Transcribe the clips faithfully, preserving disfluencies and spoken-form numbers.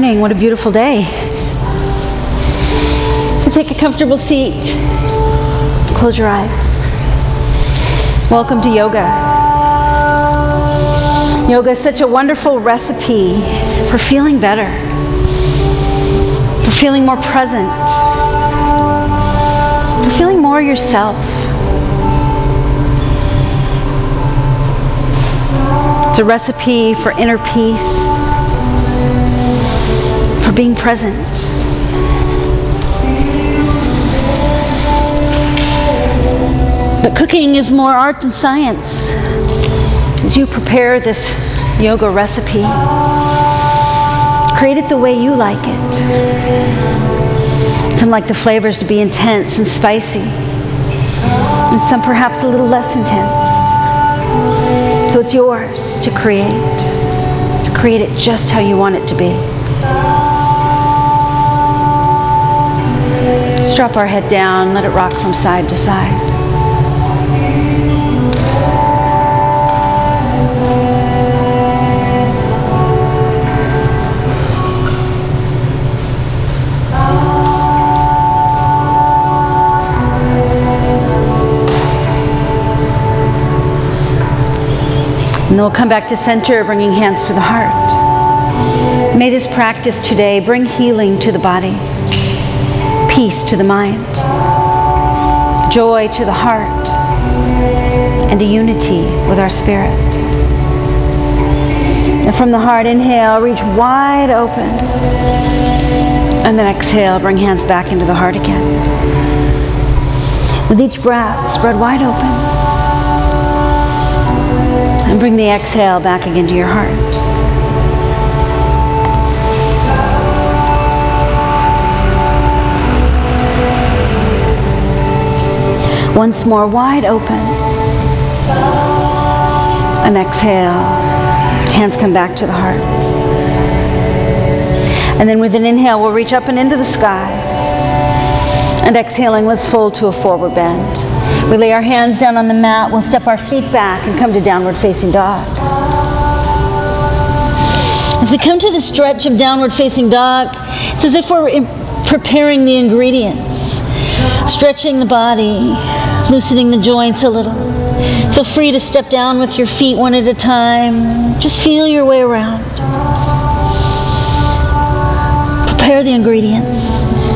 morning. What a beautiful day. So take a comfortable seat. Close your eyes. Welcome to yoga. Yoga is such a wonderful recipe for feeling better, for feeling more present, for feeling more yourself. It's a recipe for inner peace, for being present. But cooking is more art than science. As you prepare this yoga recipe, create it the way you like it. Some like the flavors to be intense and spicy, and some perhaps a little less intense. So it's yours to create. Create it just how you want it to be. Just drop our head down, let it rock from side to side. And then we'll come back to center, bringing hands to the heart. May this practice today bring healing to the body, peace to the mind, joy to the heart, and a unity with our spirit. And from the heart, inhale, reach wide open. And then exhale, bring hands back into the heart again. With each breath, spread wide open. And bring the exhale back again to your heart. Once more, wide open. And exhale. Hands come back to the heart. And then with an inhale, we'll reach up and into the sky. And exhaling, let's fold to a forward bend. We lay our hands down on the mat. We'll step our feet back and come to downward facing dog. As we come to the stretch of downward facing dog, it's as if we're preparing the ingredients, stretching the body, loosening the joints a little. Feel free to step down with your feet one at a time. Just feel your way around. Prepare the ingredients.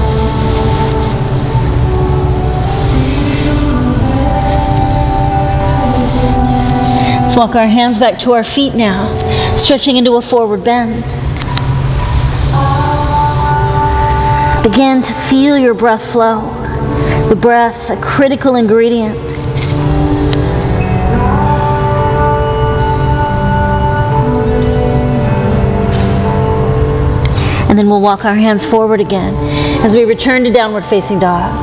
Let's walk our hands back to our feet now, stretching into a forward bend. Begin to feel your breath flow. The breath, a critical ingredient. And then we'll walk our hands forward again as we return to downward facing dog.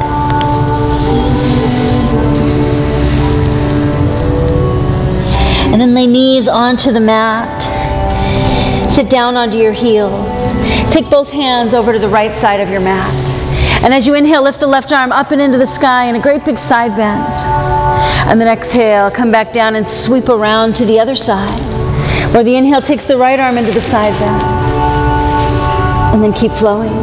And then lay knees onto the mat. Sit down onto your heels. Take both hands over to the right side of your mat. And as you inhale, lift the left arm up and into the sky in a great big side bend. And then exhale, come back down and sweep around to the other side, where the inhale takes the right arm into the side bend. And then keep flowing.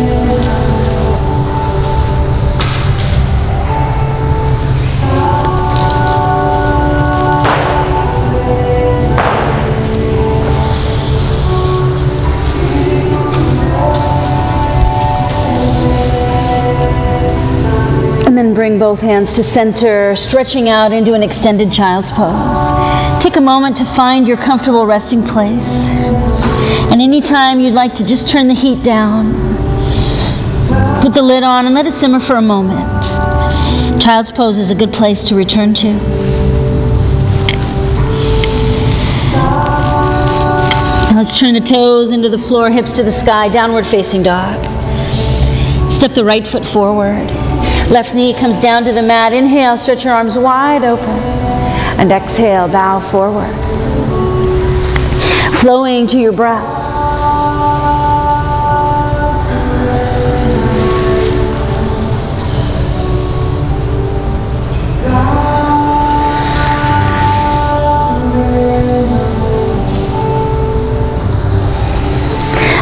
And then bring both hands to center, stretching out into an extended child's pose. Take a moment to find your comfortable resting place. And anytime you'd like to just turn the heat down, put the lid on and let it simmer for a moment. Child's pose is a good place to return to. And let's turn the toes into the floor, hips to the sky, downward facing dog. Step the right foot forward. Left knee comes down to the mat. Inhale, stretch your arms wide open. And exhale, bow forward. Flowing to your breath.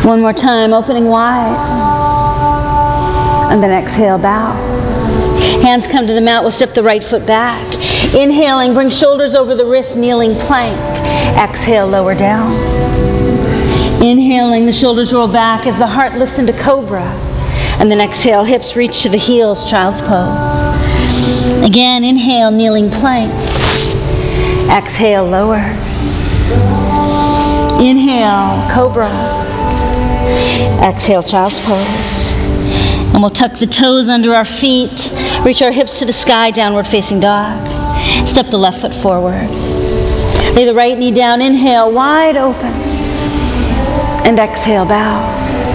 One more time, opening wide. And then exhale, bow. Hands come to the mat, we'll step the right foot back. Inhaling, bring shoulders over the wrists, kneeling plank. Exhale, lower down. Inhaling, the shoulders roll back as the heart lifts into cobra. And then exhale, hips reach to the heels, child's pose. Again, inhale, kneeling plank. Exhale, lower. Inhale, cobra. Exhale, child's pose. And we'll tuck the toes under our feet, reach our hips to the sky, downward facing dog. Step the left foot forward. Lay the right knee down, inhale, wide open. And exhale, bow.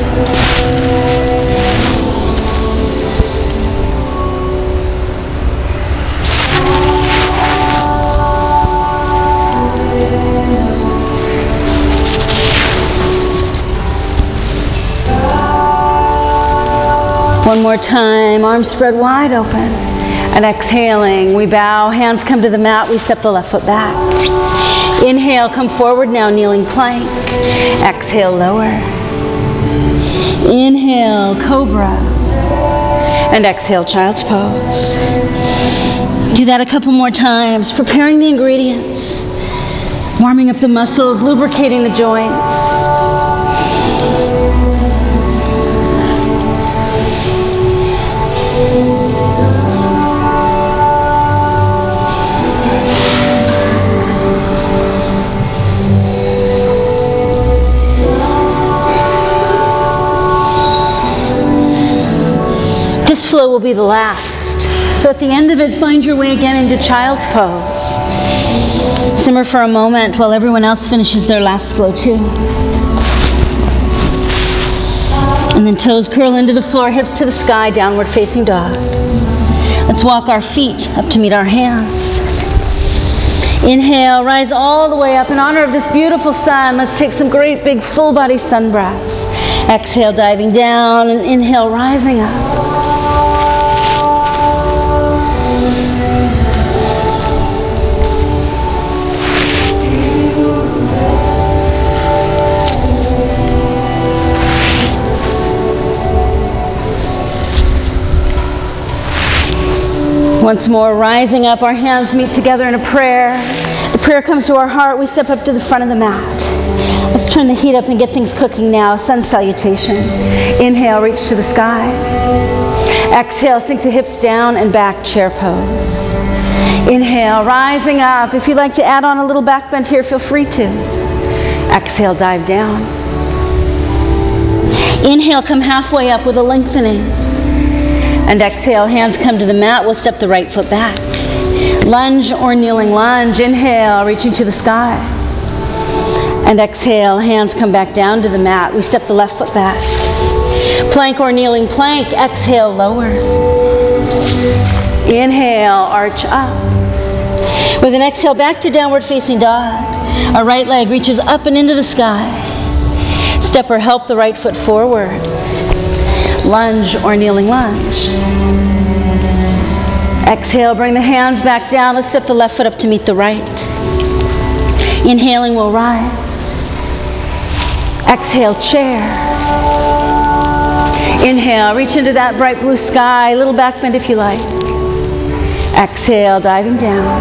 One more time, arms spread wide open. And exhaling, we bow, hands come to the mat, we step the left foot back. Inhale, come forward now, kneeling plank. Exhale, lower. Inhale, cobra. And exhale, child's pose. Do that a couple more times, preparing the ingredients, warming up the muscles, lubricating the joints. This flow will be the last. So at the end of it, find your way again into child's pose. Simmer for a moment while everyone else finishes their last flow too. And then toes curl into the floor, hips to the sky, downward facing dog. Let's walk our feet up to meet our hands. Inhale, rise all the way up. In honor of this beautiful sun, let's take some great big full body sun breaths. Exhale, diving down, and inhale, rising up. Once more, rising up, our hands meet together in a prayer. The prayer comes to our heart. We step up to the front of the mat. Let's turn the heat up and get things cooking now. Sun salutation. Inhale, reach to the sky. Exhale, sink the hips down and back, chair pose. Inhale, rising up. If you'd like to add on a little back bend here, feel free to. Exhale, dive down. Inhale, come halfway up with a lengthening. And exhale, hands come to the mat. We'll step the right foot back. Lunge or kneeling lunge. Inhale, reaching to the sky. And exhale, hands come back down to the mat. We step the left foot back. Plank or kneeling plank. Exhale, lower. Inhale, arch up. With an exhale, back to downward facing dog. Our right leg reaches up and into the sky. Step or help the right foot forward. Lunge or kneeling lunge. Exhale, bring the hands back down. Let's step the left foot up to meet the right. Inhaling, we'll rise. Exhale, chair. Inhale, reach into that bright blue sky. Little back bend if you like. Exhale, diving down.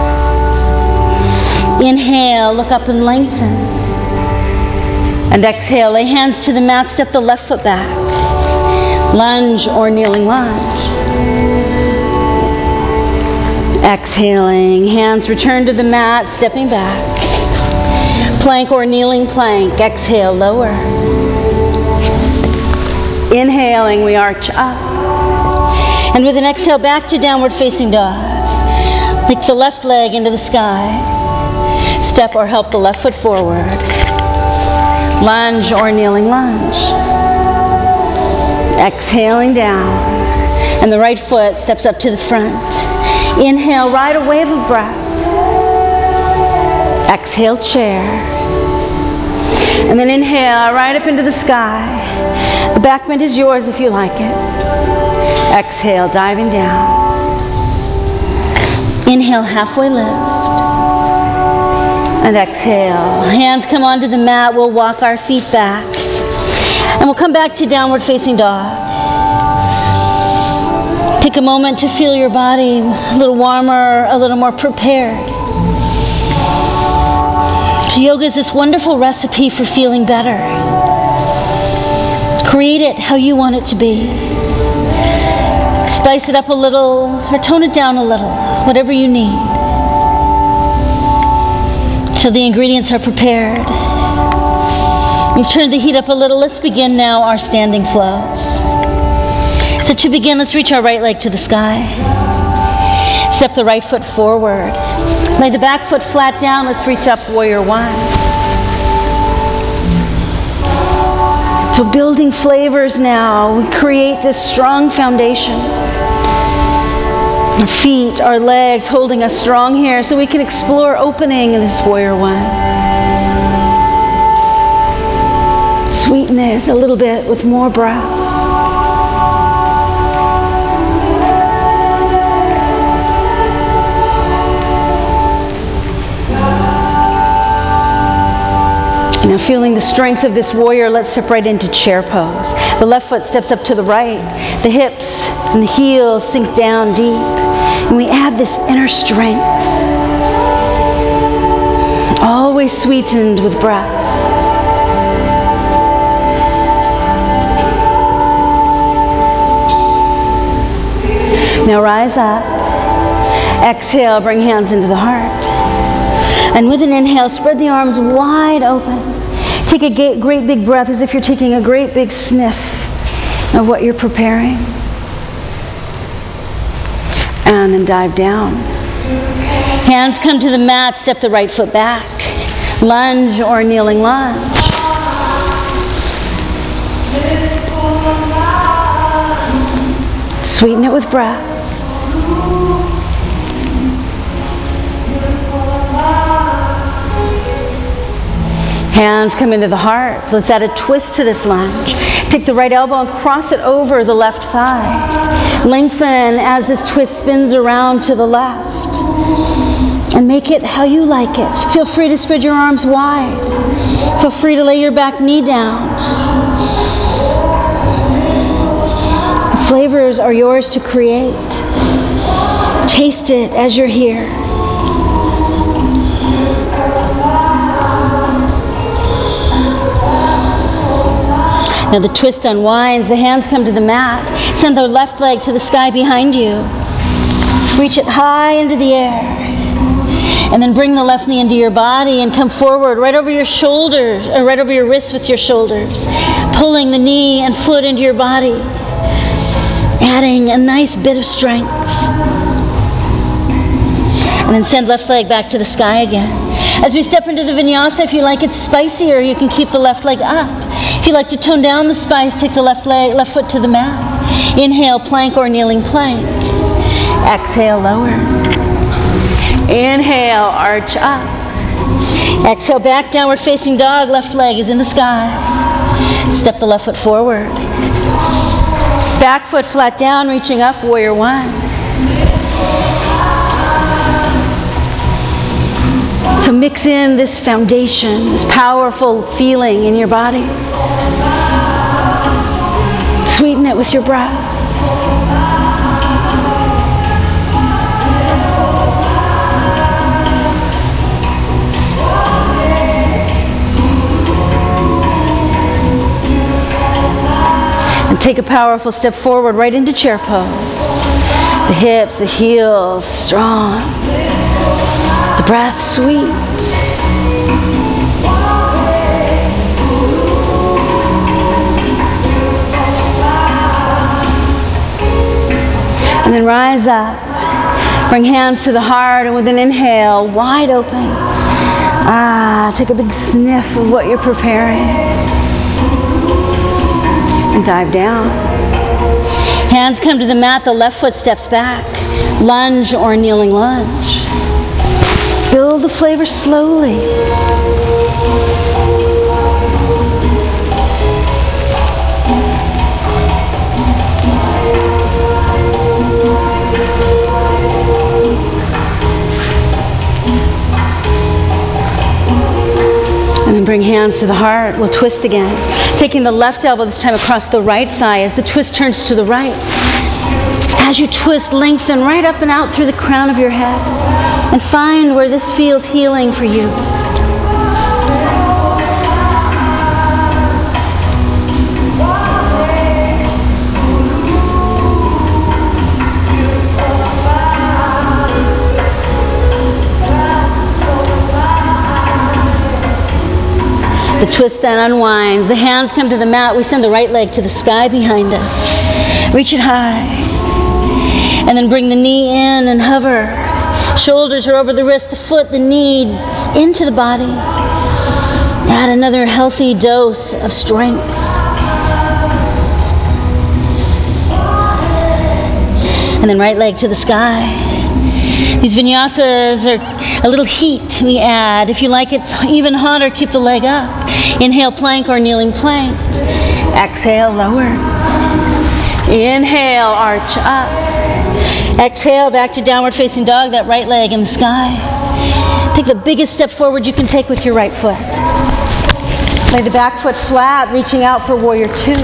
Inhale, look up and lengthen. And exhale, lay hands to the mat. Step the left foot back. Lunge or kneeling lunge. Exhaling, hands return to the mat, stepping back. Plank or kneeling plank. Exhale, lower. Inhaling, we arch up. And with an exhale, back to downward facing dog. Lift the left leg into the sky. Step or help the left foot forward. Lunge or kneeling lunge. Exhaling down, and the right foot steps up to the front. Inhale, ride a wave of breath. Exhale, chair. And then inhale, right up into the sky. The back bend is yours if you like it. Exhale, diving down. Inhale, halfway lift. And exhale, hands come onto the mat. We'll walk our feet back. And we'll come back to downward facing dog. Take a moment to feel your body a little warmer, a little more prepared. So yoga is this wonderful recipe for feeling better. Create it how you want it to be. Spice it up a little or tone it down a little, whatever you need. So the ingredients are prepared. We've turned the heat up a little. Let's begin now our standing flows. So to begin, let's reach our right leg to the sky. Step the right foot forward. Lay the back foot flat down. Let's reach up, warrior one. So building flavors now, we create this strong foundation. Our feet, our legs holding us strong here so we can explore opening in this warrior one. Sweeten it a little bit with more breath. Now feeling the strength of this warrior, let's step right into chair pose. The left foot steps up to the right. The hips and the heels sink down deep. And we add this inner strength. Always sweetened with breath. Now rise up. Exhale, bring hands into the heart. And with an inhale, spread the arms wide open. Take a great big breath as if you're taking a great big sniff of what you're preparing. And then dive down. Hands come to the mat, step the right foot back. Lunge or kneeling lunge. Sweeten it with breath. Hands come into the heart. Let's add a twist to this lunge. Take the right elbow and cross it over the left thigh. Lengthen as this twist spins around to the left. And make it how you like it. Feel free to spread your arms wide. Feel free to lay your back knee down. The flavors are yours to create. Taste it as you're here. Now the twist unwinds, the hands come to the mat. Send the left leg to the sky behind you. Reach it high into the air. And then bring the left knee into your body and come forward right over your shoulders, or right over your wrists with your shoulders. Pulling the knee and foot into your body. Adding a nice bit of strength. And then send left leg back to the sky again. As we step into the vinyasa, if you like it spicier, you can keep the left leg up. If you like to tone down the spice, take the left leg, left foot to the mat. Inhale, plank or kneeling plank. Exhale, lower. Inhale, arch up. Exhale, back, downward facing dog. Left leg is in the sky. Step the left foot forward. Back foot flat down, reaching up, warrior one. So mix in this foundation, this powerful feeling in your body. Sweeten it with your breath. And take a powerful step forward right into chair pose. The hips, the heels, strong. The breath, sweet. And then rise up. Bring hands to the heart, and with an inhale, wide open. Ah, take a big sniff of what you're preparing. And dive down. Hands come to the mat, the left foot steps back. Lunge or kneeling lunge. Build the flavor slowly. And then bring hands hands to the heart. We'll twist again. Taking the left elbow this time across the right thigh as the twist turns to the right. As you twist, lengthen right up and out through the crown of your head. And find where this feels healing for you. The twist then unwinds. The hands come to the mat. We send the right leg to the sky behind us. Reach it high. And then bring the knee in and hover. Shoulders are over the wrist, the foot, the knee into the body. Add another healthy dose of strength. And then right leg to the sky. These vinyasas are a little heat we add. If you like it even hotter, keep the leg up. Inhale, plank or kneeling plank. Exhale, lower. Inhale, arch up. Exhale, back to downward facing dog, that right leg in the sky. Take the biggest step forward you can take with your right foot. Lay the back foot flat, reaching out for warrior two.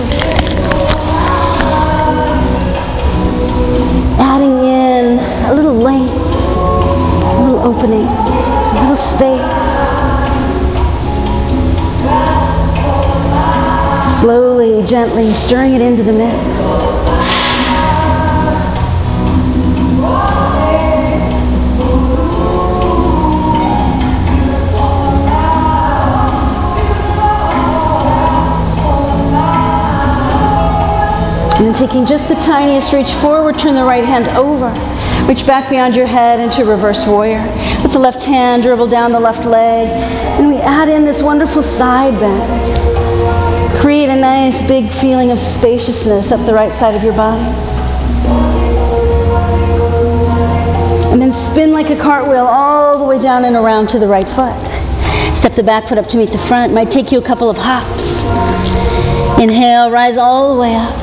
Adding in a little length, a little opening, a little space. Slowly, gently stirring it into the mix. And then taking just the tiniest reach forward, turn the right hand over. Reach back beyond your head into reverse warrior. With the left hand, dribble down the left leg. And we add in this wonderful side bend. Create a nice big feeling of spaciousness up the right side of your body. And then spin like a cartwheel all the way down and around to the right foot. Step the back foot up to meet the front. Might take you a couple of hops. Inhale, rise all the way up.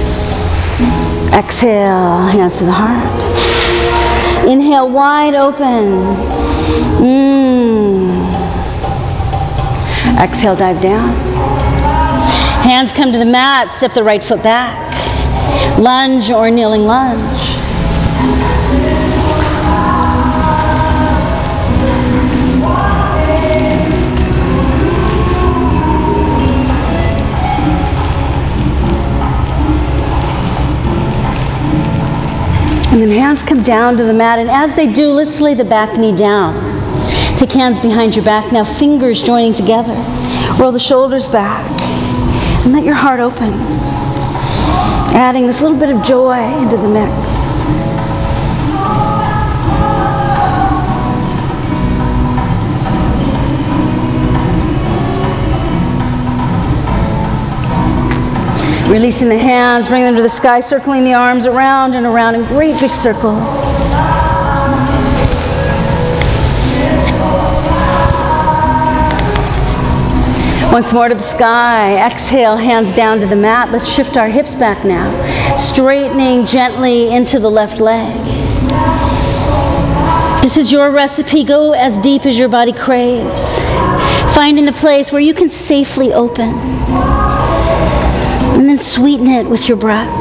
Exhale, hands to the heart. Inhale, wide open. Mm. Exhale, dive down. Hands come to the mat, step the right foot back. Lunge or kneeling lunge. And then hands come down to the mat, and as they do, let's lay the back knee down. Take hands behind your back now, fingers joining together. Roll the shoulders back, and let your heart open. Adding this little bit of joy into the mix. Releasing the hands, bring them to the sky, circling the arms around and around in great big circles. Once more to the sky. Exhale, hands down to the mat. Let's shift our hips back now. Straightening gently into the left leg. This is your recipe. Go as deep as your body craves. Finding a place where you can safely open. And then sweeten it with your breath.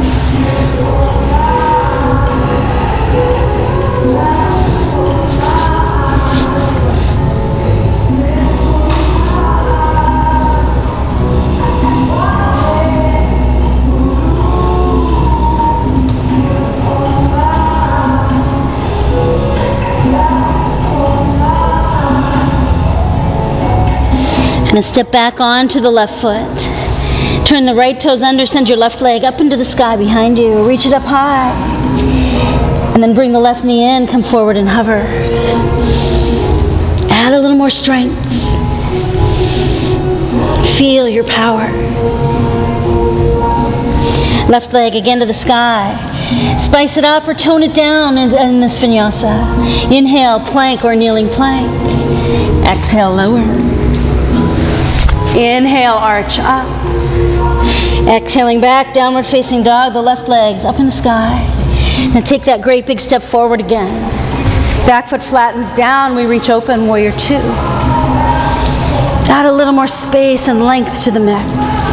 Gonna step back onto the left foot. Turn the right toes under, send your left leg up into the sky behind you. Reach it up high. And then bring the left knee in, come forward and hover. Add a little more strength. Feel your power. Left leg again to the sky. Spice it up or tone it down in, in this vinyasa. Inhale, plank or kneeling plank. Exhale, lower. Inhale, arch up. Exhaling back, downward facing dog, the left leg's up in the sky. Now take that great big step forward again. Back foot flattens down, we reach open, warrior two. Add a little more space and length to the mix.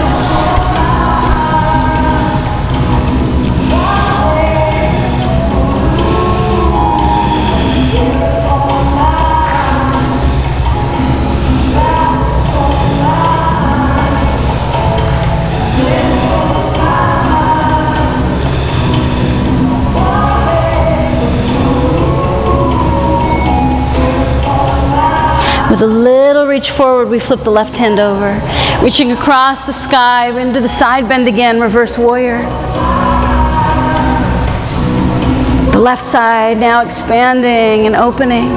With a little reach forward, we flip the left hand over, reaching across the sky into the side bend again, reverse warrior. The left side now expanding and opening.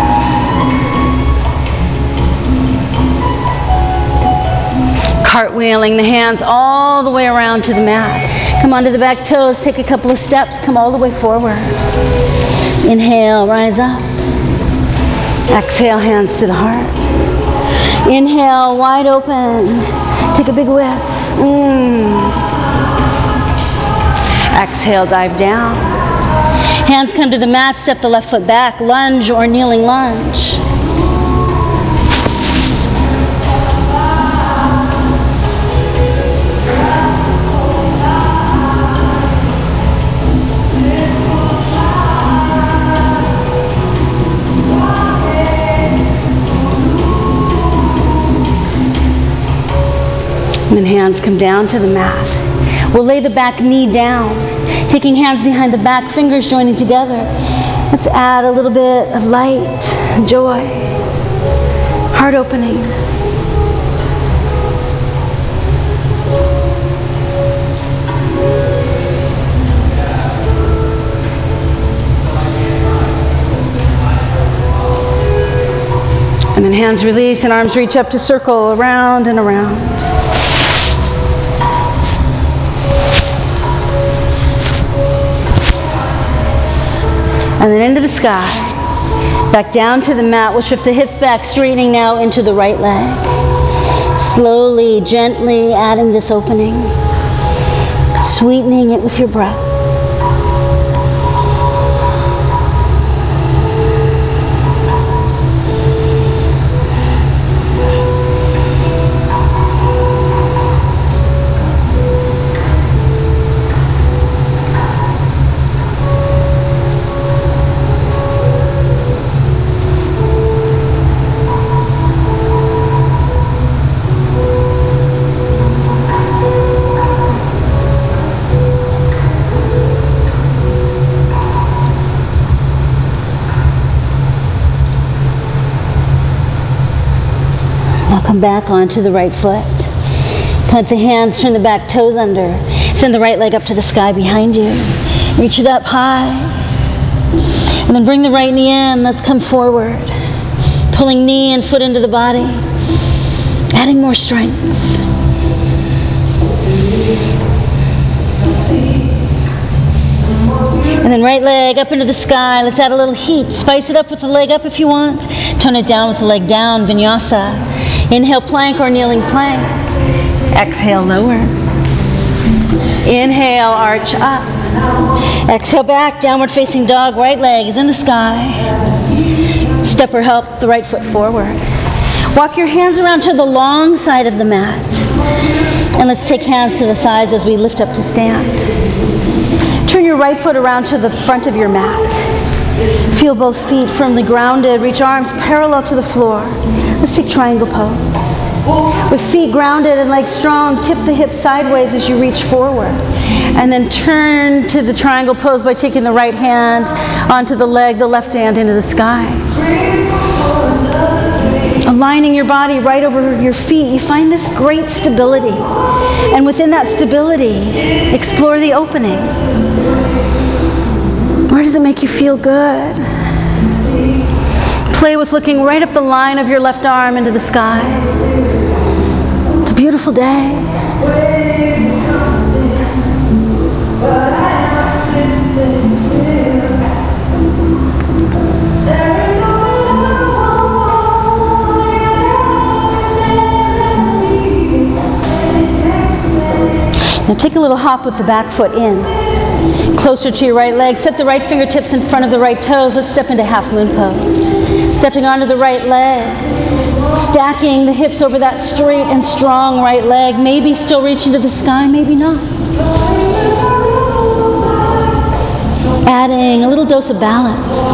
Cartwheeling the hands all the way around to the mat. Come onto the back toes, take a couple of steps, come all the way forward. Inhale, rise up. Exhale, hands to the heart. Inhale, wide open. Take a big whiff. Mm. Exhale, dive down. Hands come to the mat, step the left foot back, lunge or kneeling lunge. And then hands come down to the mat. We'll lay the back knee down, taking hands behind the back, fingers joining together. Let's add a little bit of light, joy, heart opening. And then hands release and arms reach up to circle around and around. And then into the sky. Back down to the mat. We'll shift the hips back, straightening now into the right leg. Slowly, gently adding this opening. Sweetening it with your breath. Come back onto the right foot. Plant the hands, turn the back toes under. Send the right leg up to the sky behind you. Reach it up high. And then bring the right knee in. Let's come forward. Pulling knee and foot into the body. Adding more strength. And then right leg up into the sky. Let's add a little heat. Spice it up with the leg up if you want. Tone it down with the leg down. Vinyasa. Inhale, plank or kneeling plank. Exhale, lower. Inhale, arch up. Exhale, back, downward facing dog. Right leg is in the sky. Step or help the right foot forward. Walk your hands around to the long side of the mat. And let's take hands to the thighs as we lift up to stand. Turn your right foot around to the front of your mat. Feel both feet firmly grounded. Reach arms parallel to the floor. Let's take triangle pose. With feet grounded and legs strong, tip the hips sideways as you reach forward. And then turn to the triangle pose by taking the right hand onto the leg, the left hand into the sky. Aligning your body right over your feet, you find this great stability. And within that stability, explore the opening. Where does it make you feel good? Play with looking right up the line of your left arm into the sky. It's a beautiful day. Now take a little hop with the back foot in. Closer to your right leg. Set the right fingertips in front of the right toes. Let's step into half moon pose. Stepping onto the right leg. Stacking the hips over that straight and strong right leg. Maybe still reaching to the sky, maybe not. Adding a little dose of balance.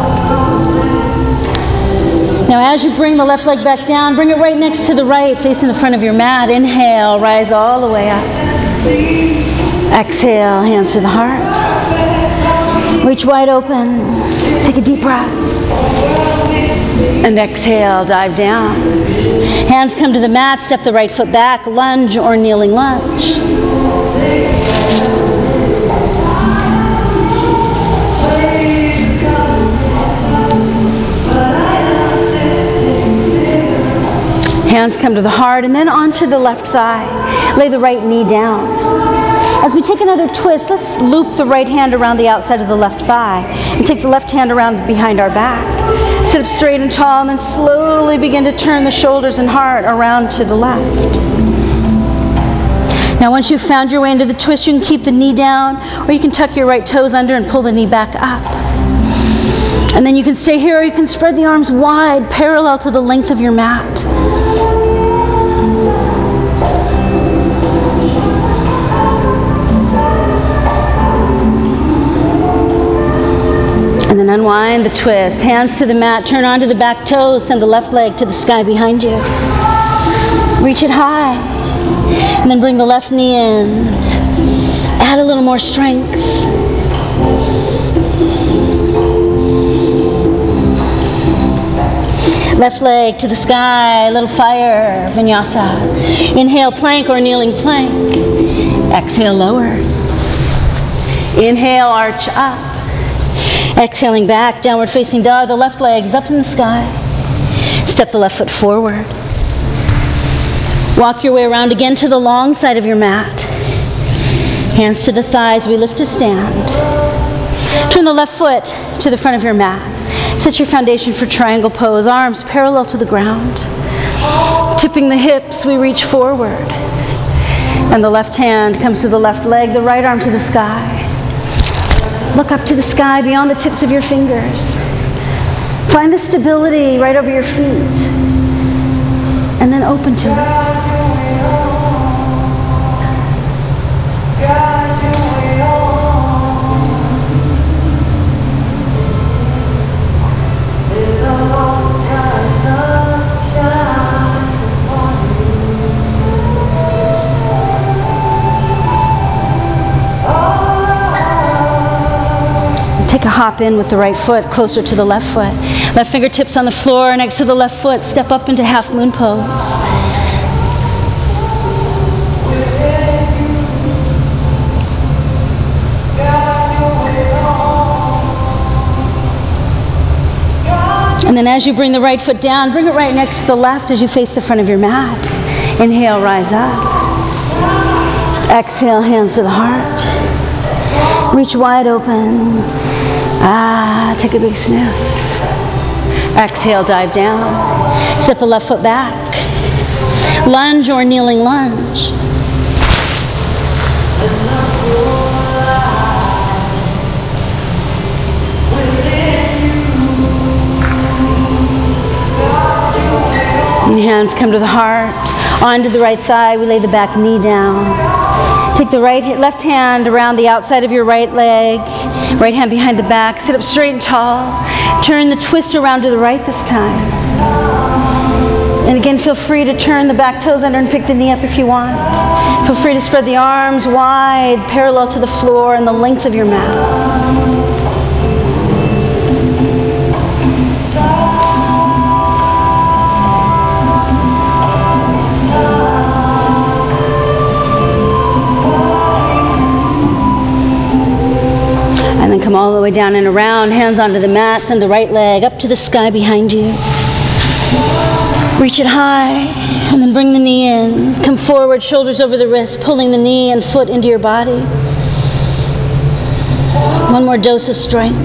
Now as you bring the left leg back down, bring it right next to the right, facing the front of your mat. Inhale, rise all the way up. Exhale, hands to the heart. Reach wide open. Take a deep breath. And exhale, dive down. Hands come to the mat, step the right foot back, lunge or kneeling lunge. Hands come to the heart and then onto the left thigh. Lay the right knee down. As we take another twist, let's loop the right hand around the outside of the left thigh and take the left hand around behind our back. Sit up straight and tall and then slowly begin to turn the shoulders and heart around to the left. Now once you've found your way into the twist, you can keep the knee down or you can tuck your right toes under and pull the knee back up. And then you can stay here or you can spread the arms wide, parallel to the length of your mat. And then unwind the twist. Hands to the mat, turn onto the back toes, send the left leg to the sky behind you. Reach it high. And then bring the left knee in. Add a little more strength. Left leg to the sky, a little fire, vinyasa. Inhale, plank or kneeling plank. Exhale, lower. Inhale, arch up. Exhaling back, downward facing dog. The left leg's up in the sky. Step the left foot forward. Walk your way around again to the long side of your mat. Hands to the thighs, we lift to stand. Turn the left foot to the front of your mat. Set your foundation for triangle pose, arms parallel to the ground. Tipping the hips, we reach forward. And the left hand comes to the left leg, the right arm to the sky. Look up to the sky beyond the tips of your fingers. Find the stability right over your feet. And then open to it. Take a hop in with the right foot closer to the left foot. Left fingertips on the floor next to the left foot. Step up into half moon pose. And then as you bring the right foot down, bring it right next to the left as you face the front of your mat. Inhale, rise up. Exhale, hands to the heart. Reach wide open. Ah, take a big sniff. Exhale, dive down. Step the left foot back. Lunge or kneeling lunge. And hands come to the heart. Onto the right thigh, we lay the back knee down. Take the right, left hand around the outside of your right leg. Right hand behind the back. Sit up straight and tall. Turn the twist around to the right this time. And again, feel free to turn the back toes under and pick the knee up if you want. Feel free to spread the arms wide, parallel to the floor and the length of your mat. And then come all the way down and around, hands onto the mat, send the right leg up to the sky behind you. Reach it high, and then bring the knee in. Come forward, shoulders over the wrist, pulling the knee and foot into your body. One more dose of strength.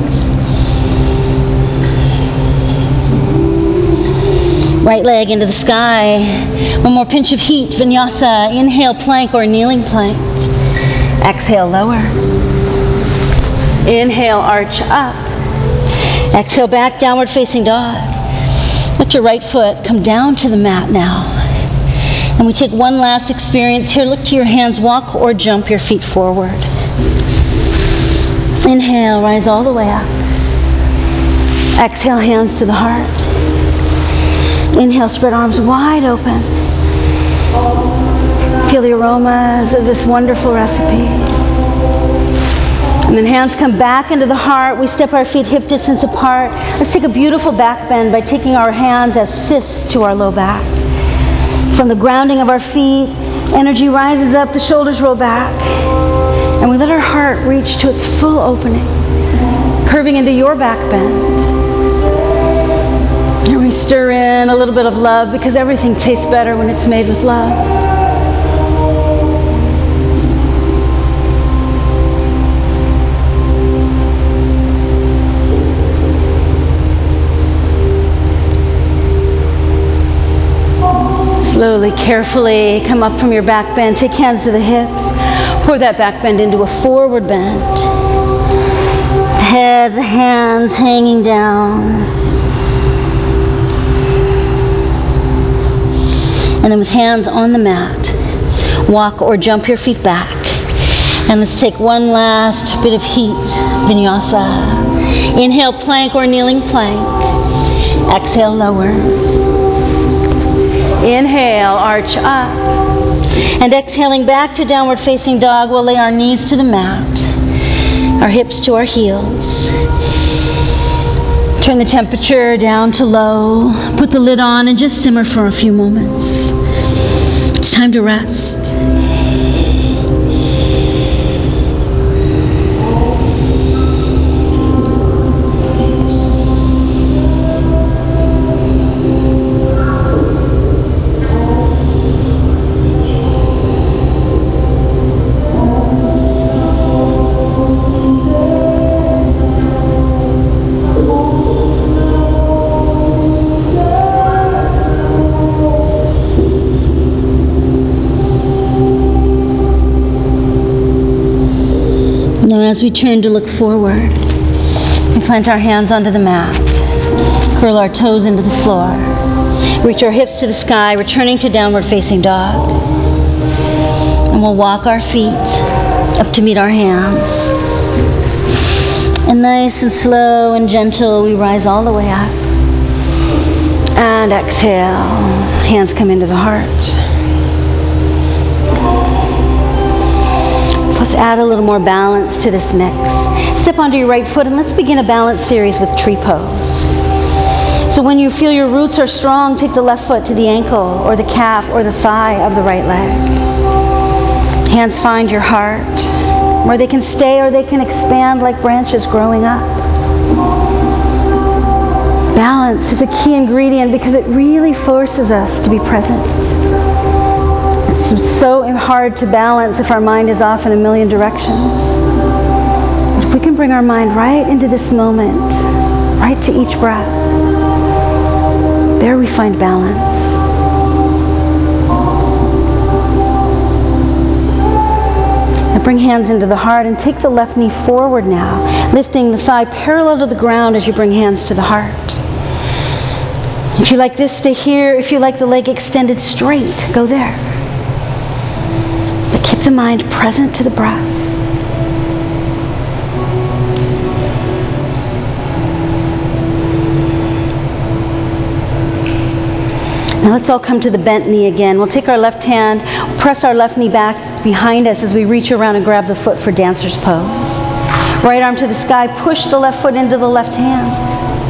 Right leg into the sky. One more pinch of heat, vinyasa. Inhale, plank or kneeling plank. Exhale, lower. Inhale, arch up. Exhale, back, downward facing dog. Let your right foot come down to the mat now. And we take one last experience here. Look to your hands, walk or jump your feet forward. Inhale, rise all the way up. Exhale, hands to the heart. Inhale, spread arms wide open. Feel the aromas of this wonderful recipe. And then hands come back into the heart. We step our feet hip distance apart. Let's take a beautiful back bend by taking our hands as fists to our low back. From the grounding of our feet, energy rises up, the shoulders roll back. And we let our heart reach to its full opening, curving into your back bend. And we stir in a little bit of love, because everything tastes better when it's made with love. Slowly, carefully come up from your back bend. Take hands to the hips. Pour that back bend into a forward bend. Head, the hands hanging down. And then with hands on the mat, walk or jump your feet back. And let's take one last bit of heat, vinyasa. Inhale, plank or kneeling plank. Exhale, lower. Inhale, arch up. And exhaling back to downward facing dog, we'll lay our knees to the mat, our hips to our heels. Turn the temperature down to low. Put the lid on and just simmer for a few moments. It's time to rest. As we turn to look forward, we plant our hands onto the mat, curl our toes into the floor, reach our hips to the sky, returning to downward facing dog. And we'll walk our feet up to meet our hands. And nice and slow and gentle, we rise all the way up. And exhale, hands come into the heart. Let's add a little more balance to this mix. Step onto your right foot and let's begin a balance series with tree pose. So when you feel your roots are strong, take the left foot to the ankle or the calf or the thigh of the right leg. Hands find your heart, where they can stay or they can expand like branches growing up. Balance is a key ingredient because it really forces us to be present. It's so hard to balance if our mind is off in a million directions. But if we can bring our mind right into this moment, right to each breath, there we find balance. Now bring hands into the heart and take the left knee forward now, lifting the thigh parallel to the ground as you bring hands to the heart. If you like this, stay here. If you like the leg extended straight, go there. Keep the mind present to the breath. Now let's all come to the bent knee again. We'll take our left hand, press our left knee back behind us as we reach around and grab the foot for dancer's pose. Right arm to the sky, push the left foot into the left hand.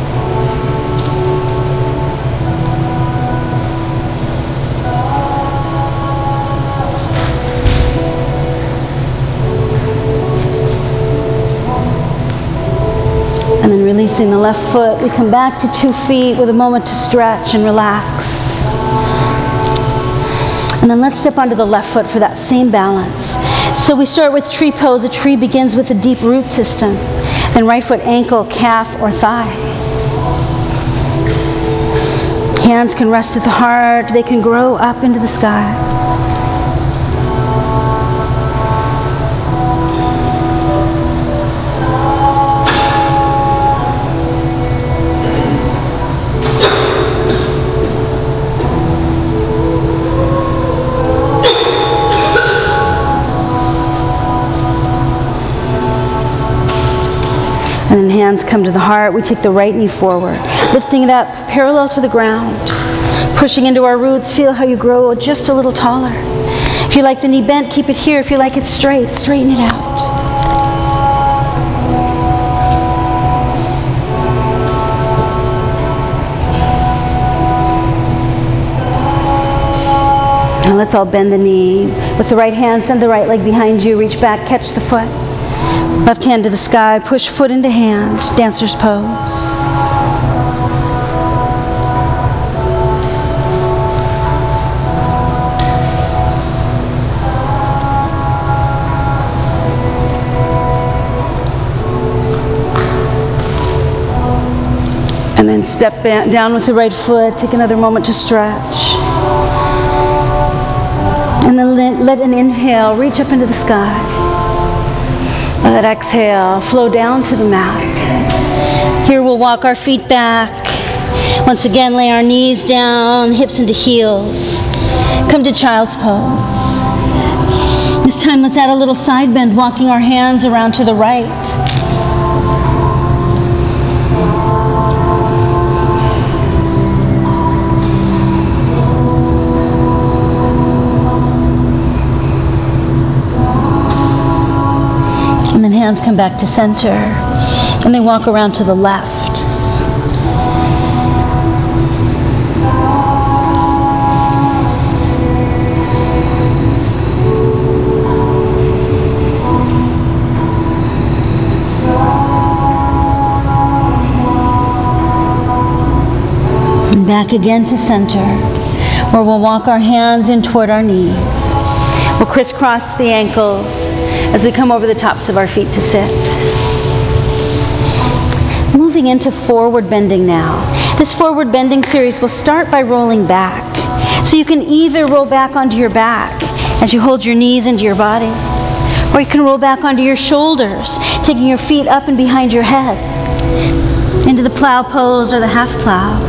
And then releasing the left foot, we come back to two feet with a moment to stretch and relax. And then let's step onto the left foot for that same balance. So we start with tree pose. A tree begins with a deep root system. Then right foot, ankle, calf, or thigh. Hands can rest at the heart. They can grow up into the sky. hands come to the heart, we take the right knee forward, lifting it up parallel to the ground. Pushing into our roots, feel how you grow just a little taller. If you like the knee bent, keep it here. If you like it straight, straighten it out. Now let's all bend the knee. With the right hand, send the right leg behind you. Reach back, catch the foot. Left hand to the sky, push foot into hand. Dancer's pose. And then step down with the right foot. Take another moment to stretch. And then let an inhale reach up into the sky. Let that exhale flow down to the mat. Here we'll walk our feet back. Once again, lay our knees down, hips into heels. Come to child's pose. This time, let's add a little side bend, walking our hands around to the right. And then hands come back to center. And they walk around to the left. And back again to center, where we'll walk our hands in toward our knees. We'll crisscross the ankles as we come over the tops of our feet to sit. Moving into forward bending now. This forward bending series will start by rolling back. So you can either roll back onto your back as you hold your knees into your body, or you can roll back onto your shoulders, taking your feet up and behind your head, into the plow pose or the half plow.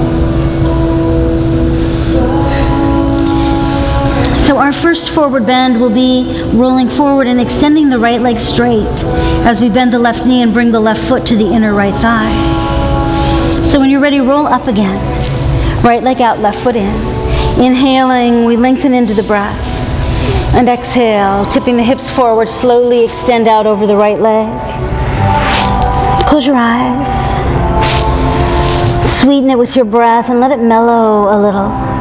So our first forward bend will be rolling forward and extending the right leg straight as we bend the left knee and bring the left foot to the inner right thigh. So when you're ready, roll up again. Right leg out, left foot in. Inhaling, we lengthen into the breath. And exhale, tipping the hips forward, slowly extend out over the right leg. Close your eyes. Sweeten it with your breath and let it mellow a little.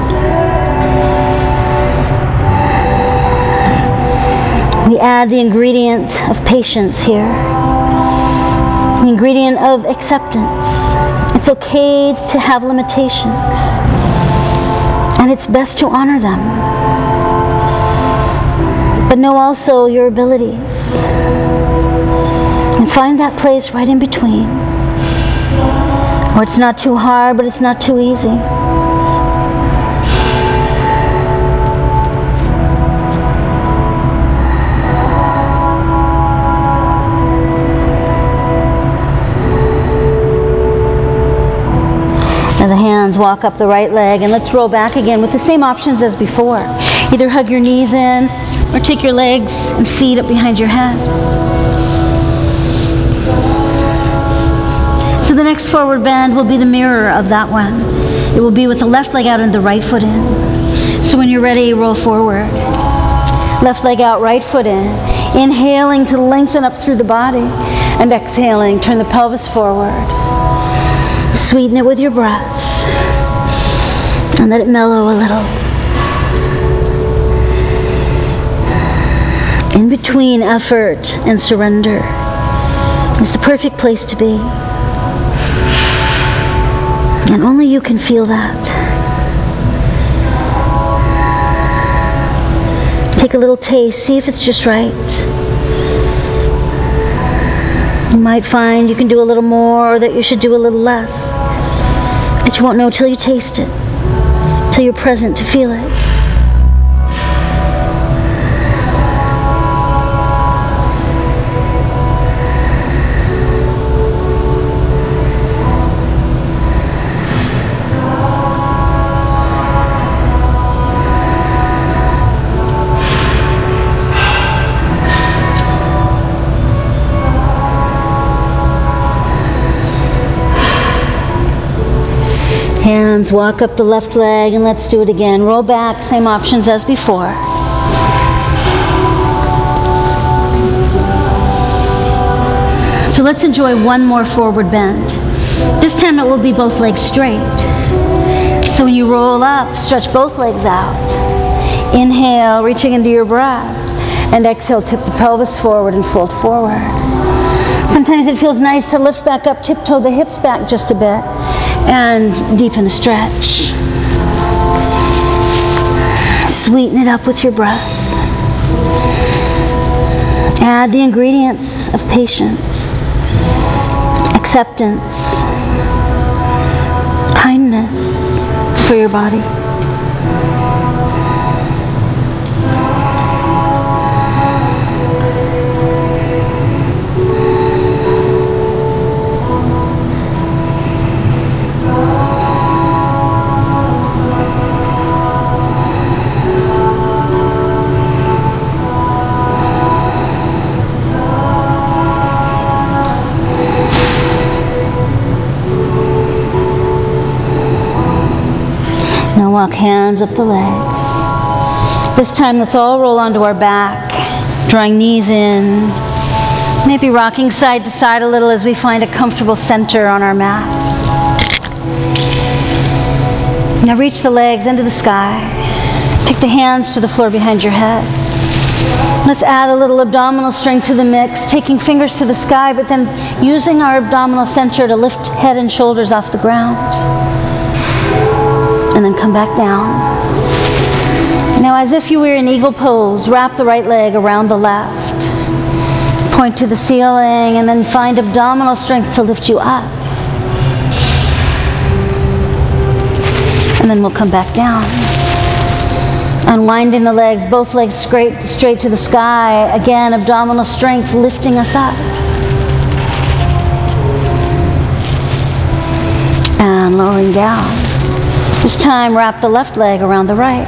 We add the ingredient of patience here, the ingredient of acceptance. It's okay to have limitations, and it's best to honor them. But know also your abilities, and find that place right in between, where it's not too hard, but it's not too easy. Now the hands walk up the right leg, and let's roll back again with the same options as before. Either hug your knees in or take your legs and feet up behind your head. So the next forward bend will be the mirror of that one. It will be with the left leg out and the right foot in. So when you're ready, roll forward. Left leg out, right foot in. Inhaling to lengthen up through the body, and exhaling, turn the pelvis forward. Sweeten it with your breath and let it mellow a little. In between effort and surrender is the perfect place to be. And only you can feel that. Take a little taste, see if it's just right. You might find you can do a little more, or that you should do a little less. But you won't know till you taste it, till you're present to feel it. Hands walk up the left leg, and let's do it again. Roll back, same options as before. So let's enjoy one more forward bend. This time it will be both legs straight. So when you roll up, stretch both legs out. Inhale, reaching into your breath. And exhale, tip the pelvis forward and fold forward. Sometimes it feels nice to lift back up, tiptoe the hips back just a bit, and deepen the stretch. Sweeten it up with your breath. Add the ingredients of patience, acceptance, kindness for your body. Now walk hands up the legs. This time let's all roll onto our back, drawing knees in, maybe rocking side to side a little as we find a comfortable center on our mat. Now reach the legs into the sky. Take the hands to the floor behind your head. Let's add a little abdominal strength to the mix, taking fingers to the sky, but then using our abdominal center to lift head and shoulders off the ground. And then come back down. Now, as if you were in eagle pose, wrap the right leg around the left. Point to the ceiling and then find abdominal strength to lift you up. And then we'll come back down. Unwinding the legs, both legs straight, straight to the sky. Again, abdominal strength lifting us up. And lowering down. This time, wrap the left leg around the right.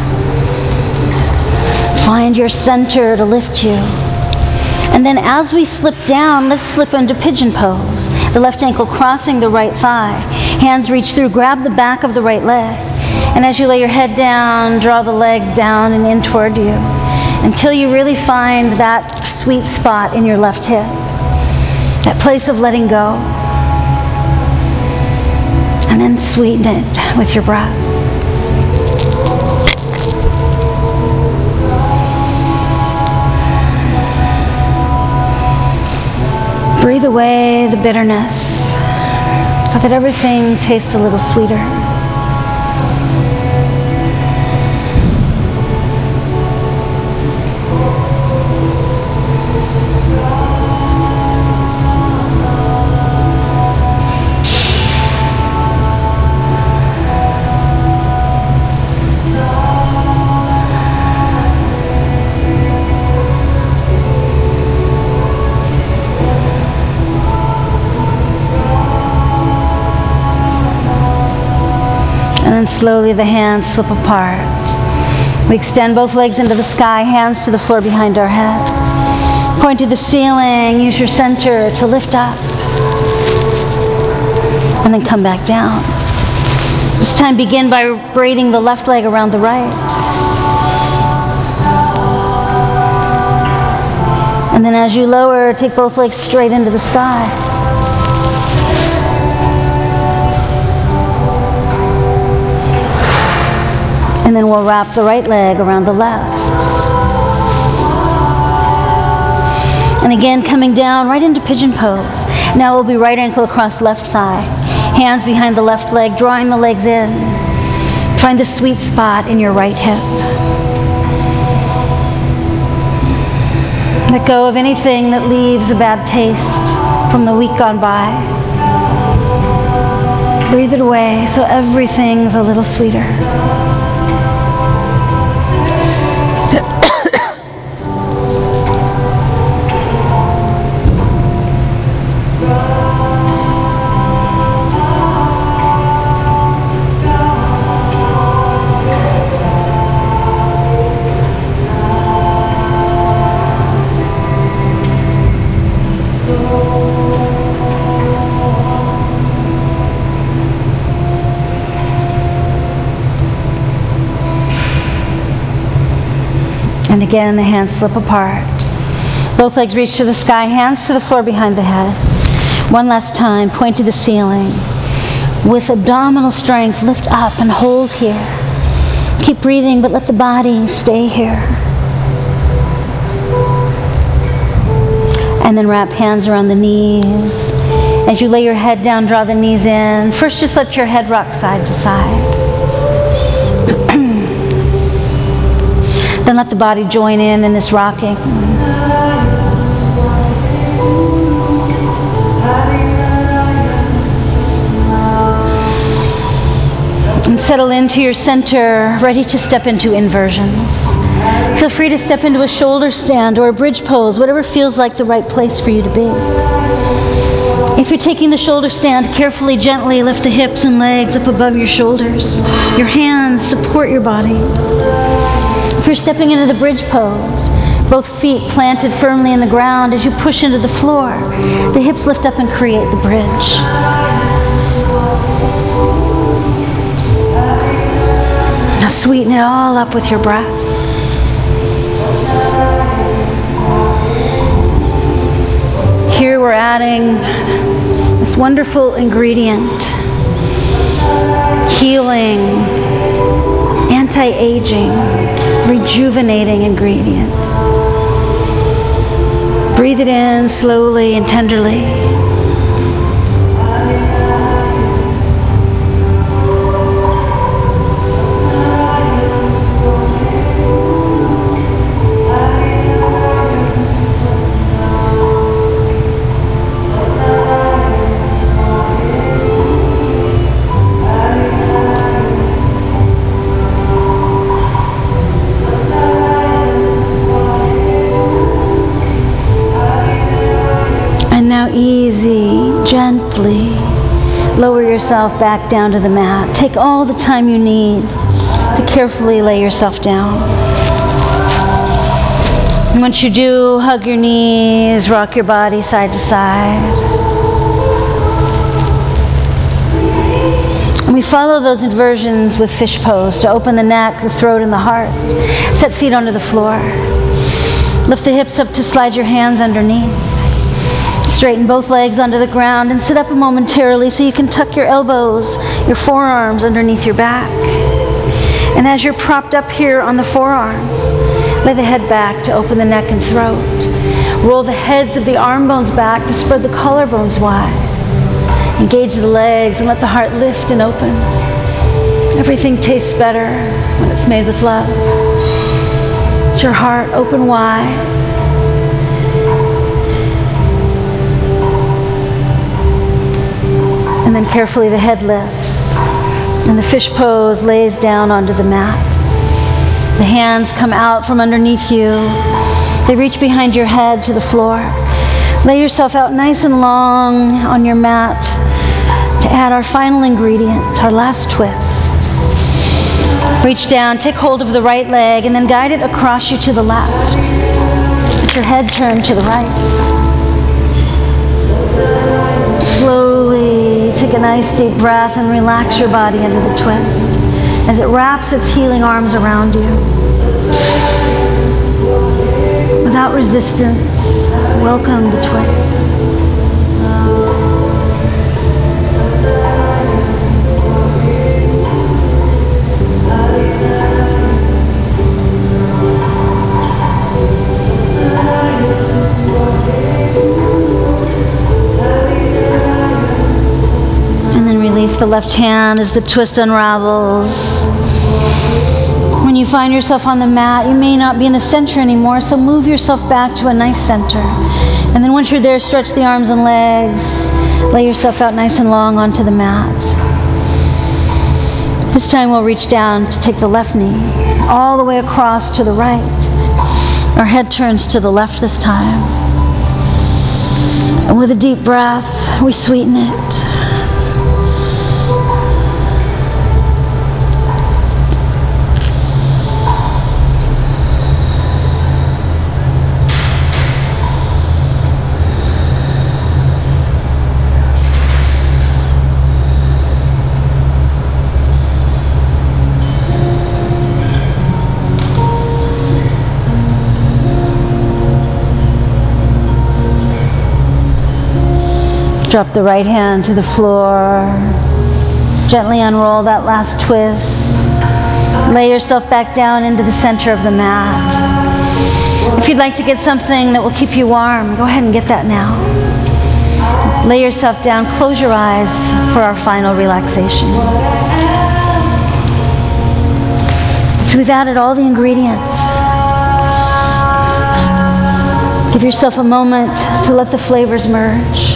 Find your center to lift you. And then as we slip down, let's slip into pigeon pose. The left ankle crossing the right thigh. Hands reach through, grab the back of the right leg. And as you lay your head down, draw the legs down and in toward you until you really find that sweet spot in your left hip. That place of letting go. And then sweeten it with your breath. Breathe away the bitterness so that everything tastes a little sweeter. And then slowly the hands slip apart. We extend both legs into the sky, hands to the floor behind our head. Point to the ceiling, use your center to lift up. And then come back down. This time begin by braiding the left leg around the right. And then as you lower, take both legs straight into the sky. And then we'll wrap the right leg around the left. And again, coming down right into pigeon pose. Now we'll be right ankle across left thigh. Hands behind the left leg, drawing the legs in. Find the sweet spot in your right hip. Let go of anything that leaves a bad taste from the week gone by. Breathe it away so everything's a little sweeter. again, the hands slip apart. Both legs reach to the sky, hands to the floor behind the head. One last time, point to the ceiling. With abdominal strength, lift up and hold here. Keep breathing, but let the body stay here. And then wrap hands around the knees. As you lay your head down, draw the knees in. First, just let your head rock side to side. Then let the body join in in this rocking. And settle into your center, ready to step into inversions. Feel free to step into a shoulder stand or a bridge pose, whatever feels like the right place for you to be. If you're taking the shoulder stand, carefully, gently lift the hips and legs up above your shoulders. Your hands support your body. If you're stepping into the bridge pose, both feet planted firmly in the ground as you push into the floor, the hips lift up and create the bridge. Now sweeten it all up with your breath. Here we're adding this wonderful ingredient, healing, anti-aging, rejuvenating ingredient. Breathe it in slowly and tenderly. Easy, gently lower yourself back down to the mat. Take all the time you need to carefully lay yourself down. And once you do, hug your knees, rock your body side to side. And we follow those inversions with fish pose to open the neck, the throat, and the heart. Set feet onto the floor. Lift the hips up to slide your hands underneath. Straighten both legs onto the ground and sit up momentarily so you can tuck your elbows, your forearms underneath your back. And as you're propped up here on the forearms, lay the head back to open the neck and throat. Roll the heads of the arm bones back to spread the collarbones wide. Engage the legs and let the heart lift and open. Everything tastes better when it's made with love. Let your heart open wide. And then carefully the head lifts and the fish pose lays down onto the mat. The hands come out from underneath you. They reach behind your head to the floor. Lay yourself out nice and long on your mat to add our final ingredient, our last twist. Reach down, take hold of the right leg, and then guide it across you to the left. Let your head turn to the right. Slowly take a nice deep breath and relax your body into the twist as it wraps its healing arms around you. Without resistance, welcome the twist. Release the left hand as the twist unravels. When you find yourself on the mat, you may not be in the center anymore, so move yourself back to a nice center. And then once you're there, stretch the arms and legs. Lay yourself out nice and long onto the mat. This time we'll reach down to take the left knee all the way across to the right. Our head turns to the left this time. And with a deep breath, we sweeten it. Drop the right hand to the floor. Gently unroll that last twist. Lay yourself back down into the center of the mat. If you'd like to get something that will keep you warm, go ahead and get that now. Lay yourself down, close your eyes for our final relaxation. So we've added all the ingredients. Give yourself a moment to let the flavors merge.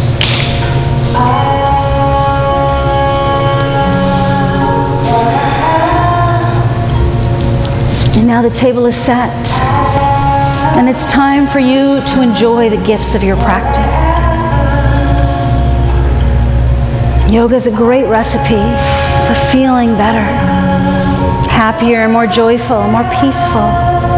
And now the table is set. And it's time for you to enjoy the gifts of your practice. Yoga is a great recipe for feeling better, happier, more joyful, more peaceful.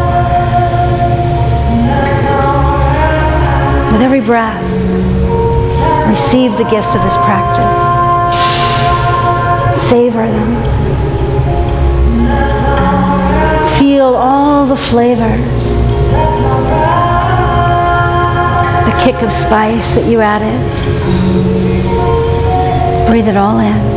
With every breath, receive the gifts of this practice. Savor them. Feel all the flavors. The kick of spice that you added. Breathe it all in.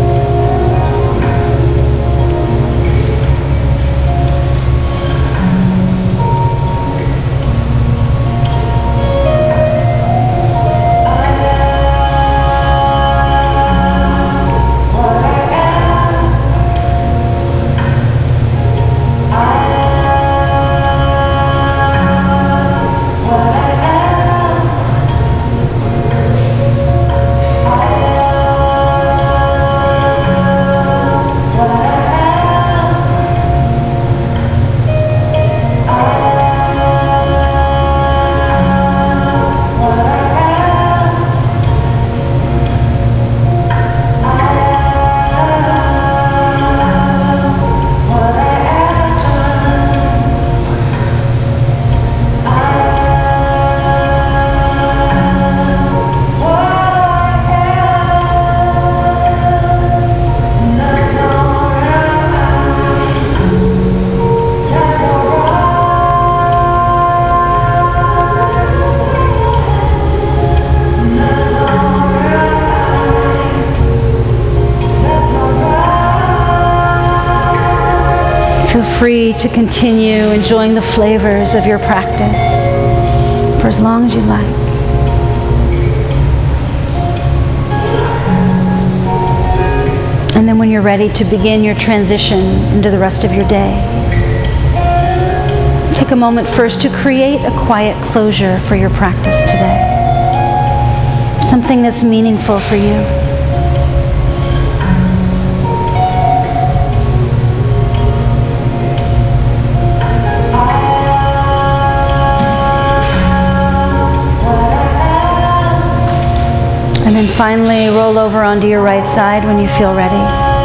Free to continue enjoying the flavors of your practice for as long as you like. And then when you're ready to begin your transition into the rest of your day, take a moment first to create a quiet closure for your practice today. Something that's meaningful for you. And then finally, roll over onto your right side when you feel ready.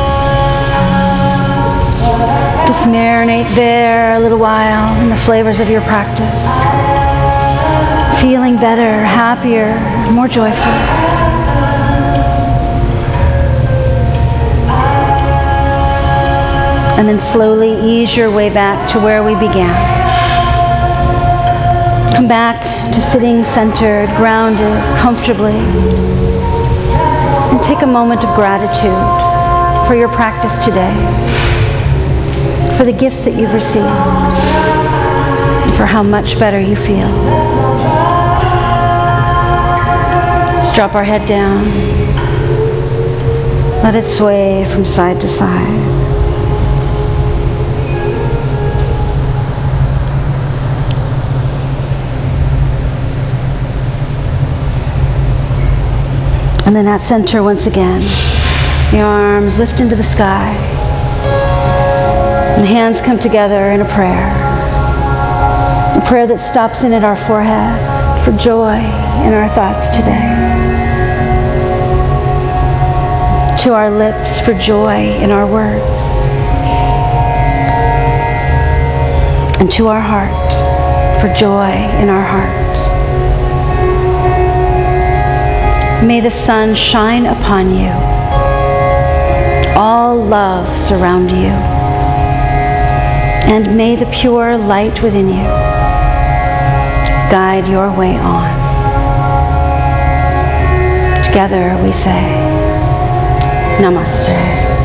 Just marinate there a little while in the flavors of your practice. Feeling better, happier, more joyful. And then slowly ease your way back to where we began. Come back to sitting centered, grounded, comfortably. And take a moment of gratitude for your practice today, for the gifts that you've received, and for how much better you feel. Let's drop our head down. Let it sway from side to side. And then at center once again, the arms lift into the sky. And the hands come together in a prayer. A prayer that stops in at our forehead for joy in our thoughts today. To our lips for joy in our words. And to our heart for joy in our heart. May the sun shine upon you. All love surround you. And may the pure light within you guide your way on. together we say, Namaste.